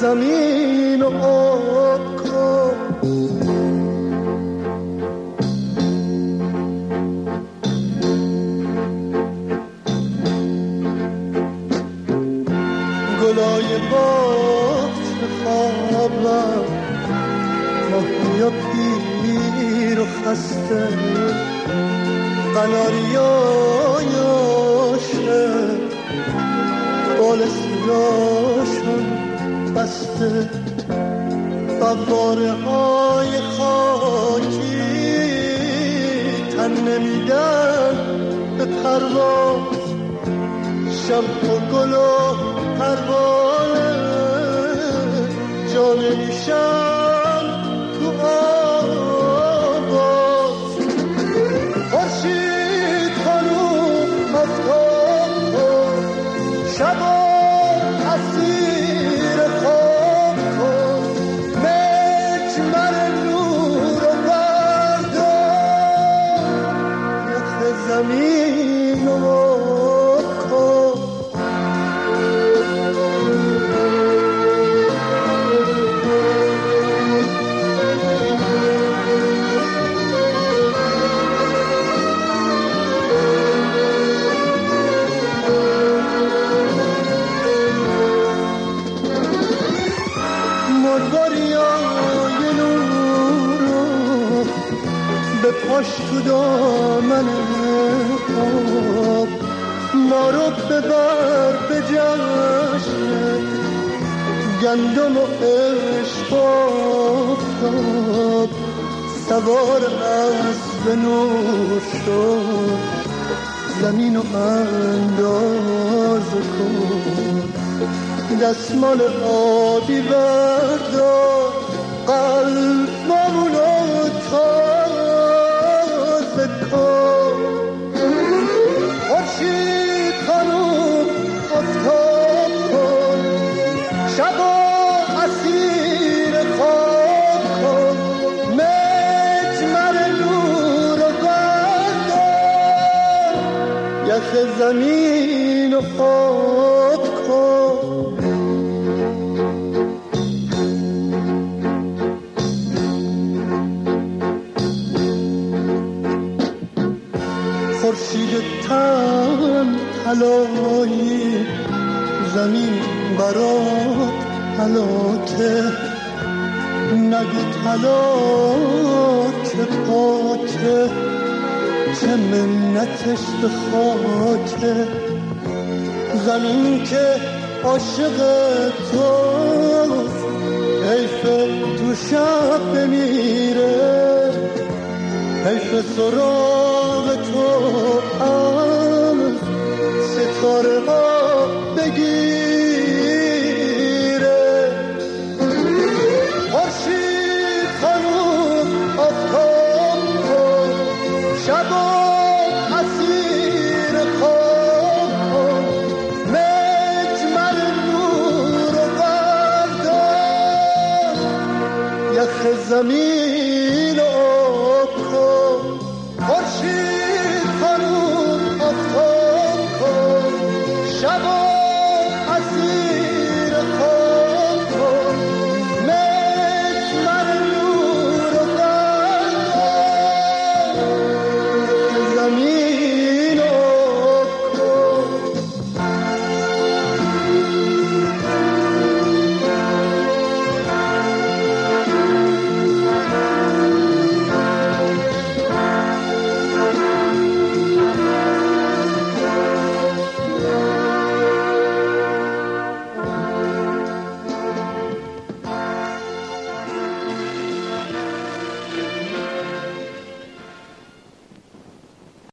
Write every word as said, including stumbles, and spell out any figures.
زمین و آب کن. گلای باغ چه خواب رفت، ماهیا پیر و خسته، قناریای عاشق بال سیراشون بسته. قواره های خاکی تن نمیدن به پرواز، شمع و گل و پروانه جا نمیشن تو آواز. خورشید خانوم آفتاب کن، شبا اسیر خواب کن، مجمر نور و بردار، یخ زمین و پاش تو دامن آب، ما رو ببر به جشن گندم و عشق آفتاب. سوار اسب نور شد، زمین و انداز کن، دستمال آبی بردار، قلبمونو تازه کن. خورشید خانوم آفتاب کن، شبا اسیر خواب کن، مجمر نور و بردار، یخ زمین و آب کن. خورشید تن طلایی، زمین برات حلاکه، نگو طلا که پاکه، چه منتش به خاکه. زمین که عاشق توست، حیف تو شب بمیره، حیف سراغ تو از ستاره ها بگیره. خورشید خانوم آفتاب کن، شبا اسیر خواب کن، مجمر نور و بردار، یخ زمین